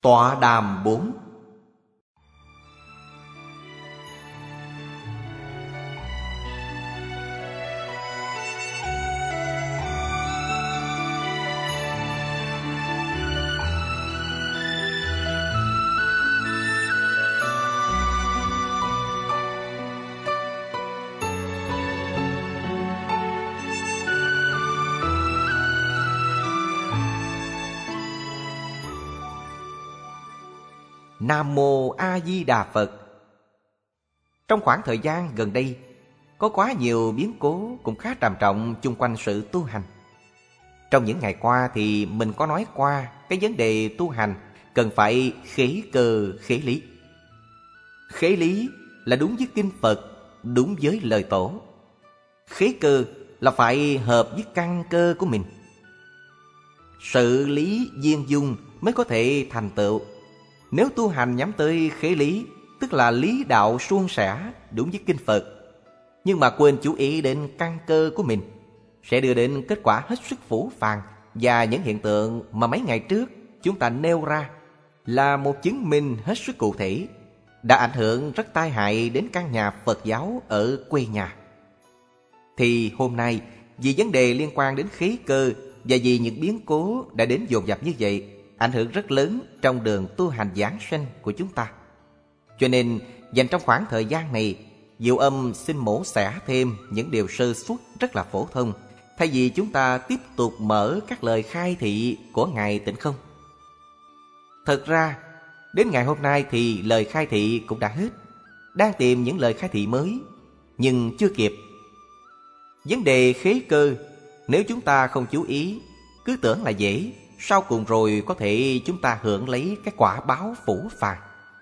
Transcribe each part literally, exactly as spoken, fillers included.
Tọa đàm bốn. Nam Mô A Di Đà Phật. Trong khoảng thời gian gần đây, có quá nhiều biến cố cũng khá trầm trọng chung quanh sự tu hành. Trong những ngày qua thì mình có nói qua cái vấn đề tu hành cần phải khế cơ khế lý. Khế lý là đúng với kinh Phật, đúng với lời tổ. Khế cơ là phải hợp với căn cơ của mình. Sự lý viên dung mới có thể thành tựu. Nếu tu hành nhắm tới khế lý, tức là lý đạo suôn sẻ, đúng với kinh Phật, nhưng mà quên chú ý đến căn cơ của mình, sẽ đưa đến kết quả hết sức phũ phàng. Và những hiện tượng mà mấy ngày trước chúng ta nêu ra là một chứng minh hết sức cụ thể, đã ảnh hưởng rất tai hại đến căn nhà Phật giáo ở quê nhà. Thì hôm nay, vì vấn đề liên quan đến khế cơ và vì những biến cố đã đến dồn dập như vậy, ảnh hưởng rất lớn trong đường tu hành giảng sanh của chúng ta. Cho nên, dành trong khoảng thời gian này, Diệu Âm xin mổ xẻ thêm những điều sơ suất rất là phổ thông, thay vì chúng ta tiếp tục mở các lời khai thị của Ngài Tịnh Không. Thật ra, đến ngày hôm nay thì lời khai thị cũng đã hết, đang tìm những lời khai thị mới, nhưng chưa kịp. Vấn đề khế cơ, nếu chúng ta không chú ý, cứ tưởng là dễ, sau cùng rồi có thể chúng ta hưởng lấy cái quả báo phũ phàng.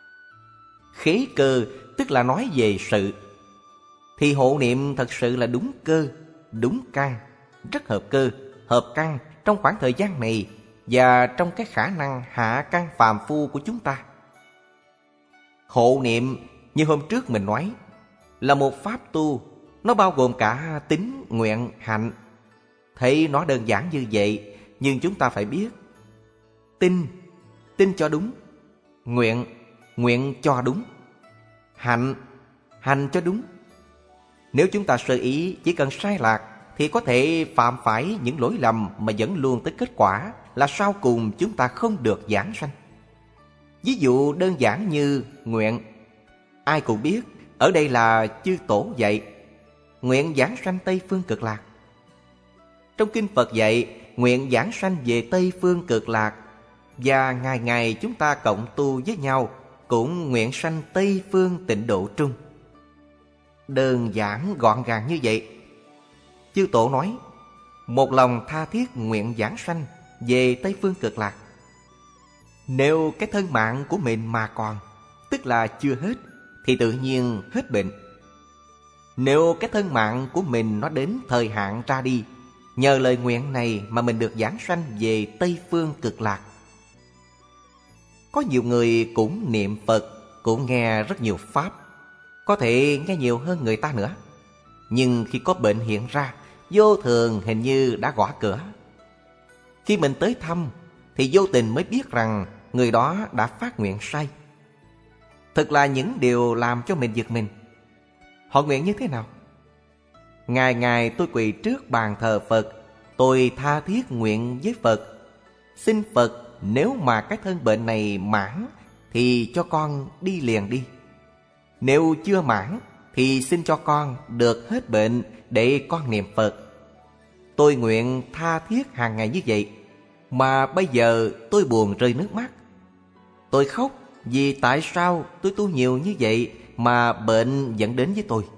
Khế cơ tức là nói về sự, thì hộ niệm thật sự là đúng cơ, đúng căn, rất hợp cơ, hợp căn trong khoảng thời gian này và trong cái khả năng hạ căn phàm phu của chúng ta. Hộ niệm như hôm trước mình nói là một pháp tu, nó bao gồm cả tín, nguyện, hạnh. Thấy nó đơn giản như vậy, nhưng chúng ta phải biết tin, tin cho đúng, nguyện, nguyện cho đúng, hành, hành cho đúng. Nếu chúng ta sơ ý chỉ cần sai lạc thì có thể phạm phải những lỗi lầm mà dẫn luôn tới kết quả là sau cùng chúng ta không được giảng sanh. Ví dụ đơn giản như nguyện, ai cũng biết ở đây là chư tổ dạy nguyện giảng sanh Tây Phương Cực Lạc. Trong kinh Phật dạy nguyện giảng sanh về Tây Phương Cực Lạc, và ngày ngày chúng ta cộng tu với nhau cũng nguyện sanh Tây Phương Tịnh Độ Trung. Đơn giản gọn gàng như vậy. Chư Tổ nói một lòng tha thiết nguyện giảng sanh về Tây Phương Cực Lạc. Nếu cái thân mạng của mình mà còn, tức là chưa hết, thì tự nhiên hết bệnh. Nếu cái thân mạng của mình nó đến thời hạn ra đi, nhờ lời nguyện này mà mình được giảng sanh về Tây Phương Cực Lạc. Có nhiều người cũng niệm Phật, cũng nghe rất nhiều pháp, có thể nghe nhiều hơn người ta nữa. Nhưng khi có bệnh hiện ra, vô thường hình như đã gõ cửa. Khi mình tới thăm thì vô tình mới biết rằng người đó đã phát nguyện sai. Thật là những điều làm cho mình giật mình. Họ nguyện như thế nào? Ngày ngày tôi quỳ trước bàn thờ Phật, tôi tha thiết nguyện với Phật, xin Phật nếu mà cái thân bệnh này mãn thì cho con đi liền đi. Nếu chưa mãn thì xin cho con được hết bệnh để con niệm Phật. Tôi nguyện tha thiết hàng ngày như vậy, mà bây giờ tôi buồn rơi nước mắt. Tôi khóc vì tại sao tôi tu nhiều như vậy mà bệnh dẫn đến với tôi.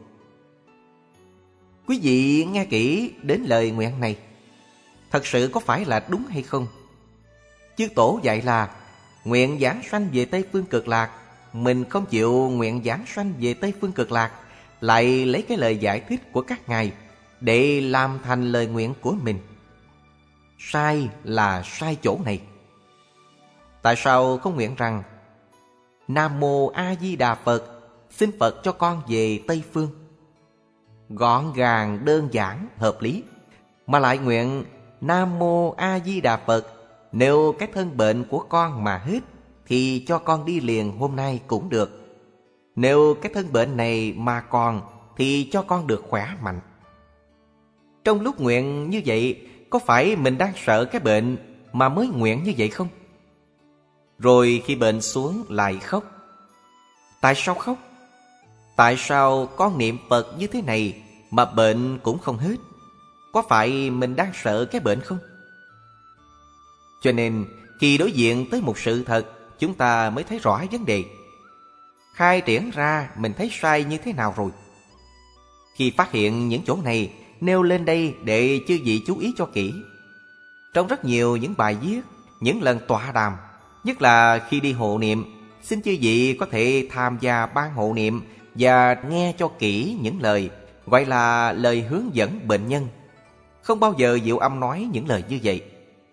Quý vị nghe kỹ đến lời nguyện này, thật sự có phải là đúng hay không? Chư Tổ dạy là nguyện giảng sanh về Tây Phương Cực Lạc, mình không chịu nguyện giảng sanh về Tây Phương Cực Lạc, lại lấy cái lời giải thích của các ngài để làm thành lời nguyện của mình. Sai là sai chỗ này. Tại sao không nguyện rằng Nam Mô A Di Đà Phật, xin Phật cho con về Tây Phương? Gọn gàng, đơn giản, hợp lý. Mà lại nguyện Nam Mô A Di Đà Phật, nếu cái thân bệnh của con mà hết thì cho con đi liền hôm nay cũng được. Nếu cái thân bệnh này mà còn thì cho con được khỏe mạnh. Trong lúc nguyện như vậy, có phải mình đang sợ cái bệnh mà mới nguyện như vậy không? Rồi khi bệnh xuống lại khóc. Tại sao khóc? Tại sao con niệm Phật như thế này mà bệnh cũng không hết? Có phải mình đang sợ cái bệnh không? Cho nên khi đối diện tới một sự thật, chúng ta mới thấy rõ vấn đề. Khai triển ra mình thấy sai như thế nào rồi. Khi phát hiện những chỗ này, nêu lên đây để chư vị chú ý cho kỹ. Trong rất nhiều những bài viết, những lần tọa đàm, nhất là khi đi hộ niệm, xin chư vị có thể tham gia ban hộ niệm và nghe cho kỹ những lời gọi là lời hướng dẫn bệnh nhân. Không bao giờ Diệu Âm nói những lời như vậy.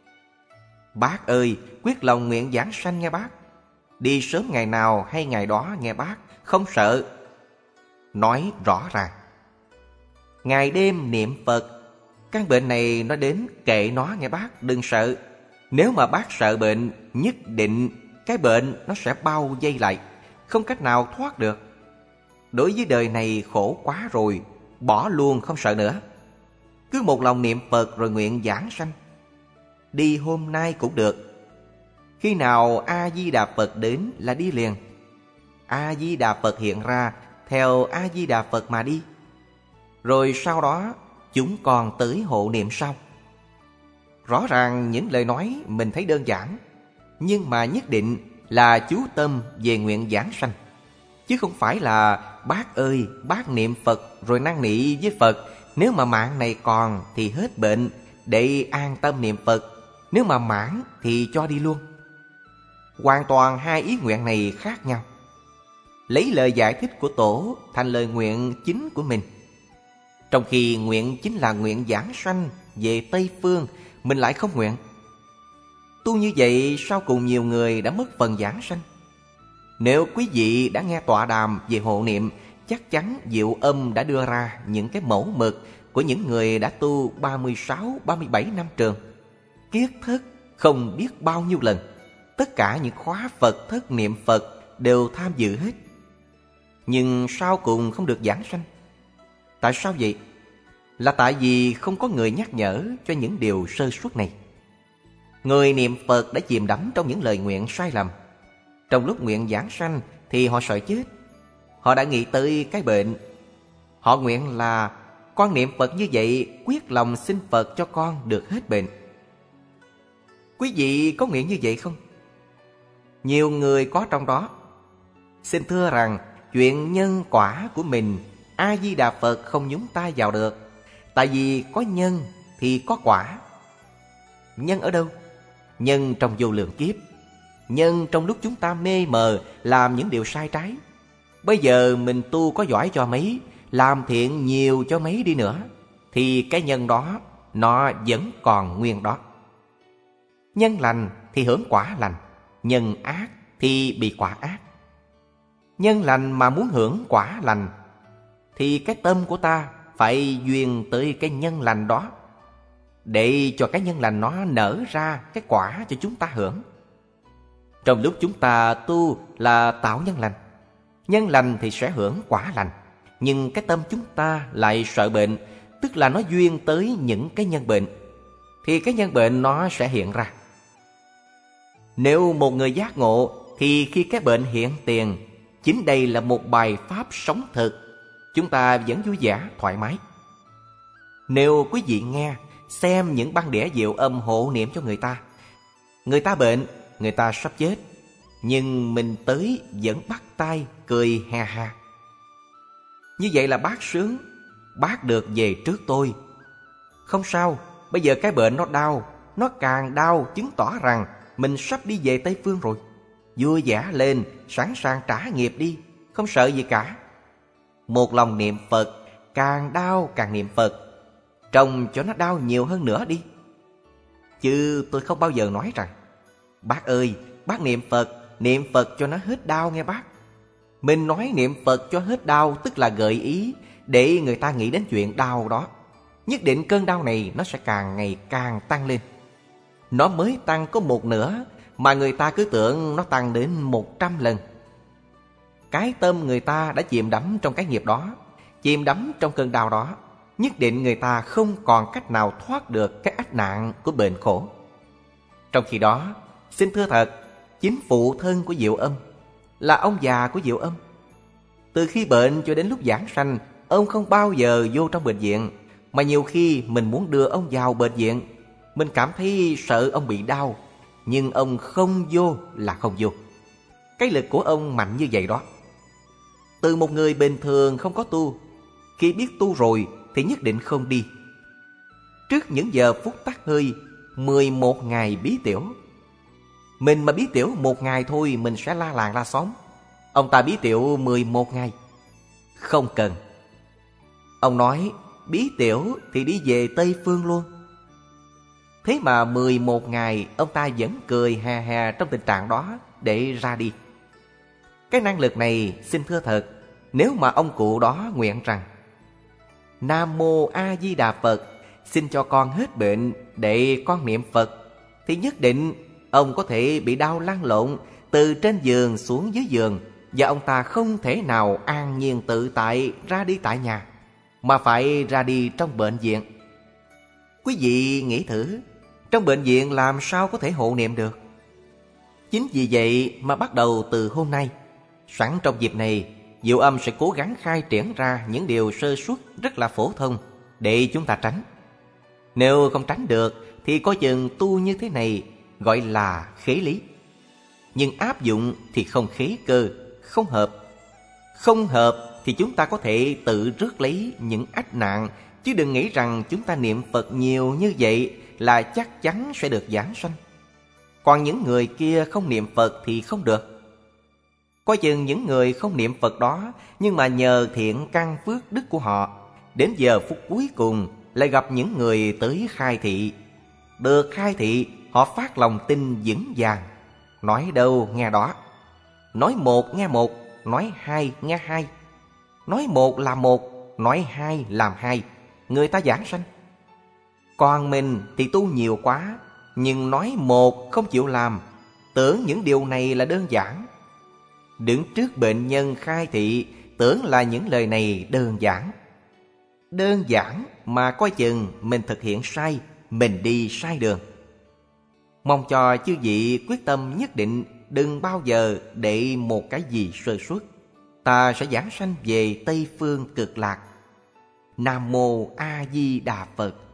Bác ơi, quyết lòng nguyện giảng sanh nghe bác. Đi sớm ngày nào hay ngày đó nghe bác, không sợ. Nói rõ ràng. Ngày đêm niệm Phật, căn bệnh này nó đến kệ nó nghe bác, đừng sợ. Nếu mà bác sợ bệnh, nhất định cái bệnh nó sẽ bao vây lại, không cách nào thoát được. Đối với đời này khổ quá rồi, bỏ luôn không sợ nữa. Cứ một lòng niệm Phật rồi nguyện giảng sanh. Đi hôm nay cũng được. Khi nào A-di-đà Phật đến là đi liền. A-di-đà Phật hiện ra, theo A-di-đà Phật mà đi. Rồi sau đó chúng còn tới hộ niệm sau. Rõ ràng những lời nói mình thấy đơn giản, nhưng mà nhất định là chú tâm về nguyện giảng sanh. Chứ không phải là bác ơi, bác niệm Phật rồi năn nỉ với Phật, nếu mà mạng này còn thì hết bệnh, để an tâm niệm Phật. Nếu mà mãn thì cho đi luôn. Hoàn toàn hai ý nguyện này khác nhau. Lấy lời giải thích của Tổ thành lời nguyện chính của mình. Trong khi nguyện chính là nguyện giảng sanh về Tây Phương, mình lại không nguyện. Tu như vậy sau cùng nhiều người đã mất phần giảng sanh. Nếu quý vị đã nghe tọa đàm về hộ niệm, chắc chắn Diệu Âm đã đưa ra những cái mẫu mực của những người đã tu ba mươi sáu, ba mươi bảy năm trường. Kiết thất không biết bao nhiêu lần. Tất cả những khóa Phật thất niệm Phật đều tham dự hết. Nhưng sau cùng không được giảng sanh. Tại sao vậy? Là tại vì không có người nhắc nhở cho những điều sơ suất này. Người niệm Phật đã chìm đắm trong những lời nguyện sai lầm. Trong lúc nguyện giảng sanh thì họ sợ chết. Họ đã nghĩ tới cái bệnh. Họ nguyện là con niệm Phật như vậy, quyết lòng xin Phật cho con được hết bệnh. Quý vị có nguyện như vậy không? Nhiều người có trong đó. Xin thưa rằng chuyện nhân quả của mình, A-di-đà Phật không nhúng tay vào được. Tại vì có nhân thì có quả. Nhân ở đâu? Nhân trong vô lượng kiếp. Nhân trong lúc chúng ta mê mờ làm những điều sai trái. Bây giờ mình tu có giỏi cho mấy, làm thiện nhiều cho mấy đi nữa, thì cái nhân đó nó vẫn còn nguyên đó. Nhân lành thì hưởng quả lành, nhân ác thì bị quả ác. Nhân lành mà muốn hưởng quả lành thì cái tâm của ta phải duyên tới cái nhân lành đó, để cho cái nhân lành nó nở ra cái quả cho chúng ta hưởng. Trong lúc chúng ta tu là tạo nhân lành, nhân lành thì sẽ hưởng quả lành. Nhưng cái tâm chúng ta lại sợ bệnh, tức là nó duyên tới những cái nhân bệnh, thì cái nhân bệnh nó sẽ hiện ra. Nếu một người giác ngộ thì khi cái bệnh hiện tiền, chính đây là một bài pháp sống thực, chúng ta vẫn vui vẻ, thoải mái. Nếu quý vị nghe, xem những băng đĩa Diệu Âm hộ niệm cho người ta, người ta bệnh, người ta sắp chết, nhưng mình tới vẫn bắt tay cười ha ha. Như vậy là bác sướng, bác được về trước tôi. Không sao, bây giờ cái bệnh nó đau, nó càng đau chứng tỏ rằng mình sắp đi về Tây Phương rồi. Vui vẻ lên, sẵn sàng trả nghiệp đi, không sợ gì cả. Một lòng niệm Phật, càng đau càng niệm Phật, trông cho nó đau nhiều hơn nữa đi. Chứ tôi không bao giờ nói rằng bác ơi, bác niệm Phật, niệm Phật cho nó hết đau nghe bác. Mình nói niệm Phật cho hết đau tức là gợi ý để người ta nghĩ đến chuyện đau đó. Nhất định cơn đau này nó sẽ càng ngày càng tăng lên. Nó mới tăng có một nửa mà người ta cứ tưởng nó tăng đến một trăm lần. Cái tâm người ta đã chìm đắm trong cái nghiệp đó, chìm đắm trong cơn đau đó, nhất định người ta không còn cách nào thoát được cái ách nạn của bệnh khổ. Trong khi đó, xin thưa thật, chính phụ thân của Diệu Âm là ông già của Diệu Âm. Từ khi bệnh cho đến lúc giảng sanh, ông không bao giờ vô trong bệnh viện, mà nhiều khi mình muốn đưa ông vào bệnh viện, mình cảm thấy sợ ông bị đau, nhưng ông không vô là không vô. Cái lực của ông mạnh như vậy đó. Từ một người bình thường không có tu, khi biết tu rồi thì nhất định không đi. Trước những giờ phút tắt hơi, mười một ngày bí tiểu. Mình mà bí tiểu một ngày thôi mình sẽ la làng la xóm. Ông ta bí tiểu mười một ngày. Không cần. Ông nói bí tiểu thì đi về Tây Phương luôn. Thế mà mười một ngày ông ta vẫn cười hà hà trong tình trạng đó để ra đi. Cái năng lực này xin thưa thật, nếu mà ông cụ đó nguyện rằng Nam Mô A Di Đà Phật, xin cho con hết bệnh để con niệm Phật, thì nhất định ông có thể bị đau lăn lộn từ trên giường xuống dưới giường, và ông ta không thể nào an nhiên tự tại ra đi tại nhà, mà phải ra đi trong bệnh viện. Quý vị nghĩ thử, trong bệnh viện làm sao có thể hộ niệm được? Chính vì vậy mà bắt đầu từ hôm nay, sẵn trong dịp này, Diệu Âm sẽ cố gắng khai triển ra những điều sơ suất rất là phổ thông để chúng ta tránh. Nếu không tránh được thì coi chừng tu như thế này gọi là khế lý. Nhưng áp dụng thì không khế cơ, không hợp. Không hợp thì chúng ta có thể tự rước lấy những ách nạn, chứ đừng nghĩ rằng chúng ta niệm Phật nhiều như vậy là chắc chắn sẽ được giảng sanh. Còn những người kia không niệm Phật thì không được. Coi chừng những người không niệm Phật đó, nhưng mà nhờ thiện căn phước đức của họ, đến giờ phút cuối cùng lại gặp những người tới khai thị. Được khai thị, họ phát lòng tin vững vàng. Nói đâu nghe đó. Nói một nghe một, nói hai nghe hai. Nói một làm một, nói hai làm hai. Người ta giảng sanh. Còn mình thì tu nhiều quá, nhưng nói một không chịu làm, tưởng những điều này là đơn giản. Đứng trước bệnh nhân khai thị, tưởng là những lời này đơn giản. Đơn giản mà coi chừng mình thực hiện sai, mình đi sai đường. Mong cho chư vị quyết tâm nhất định đừng bao giờ để một cái gì sơ suất. Ta sẽ giảng sanh về Tây Phương Cực Lạc. Nam Mô A Di Đà Phật.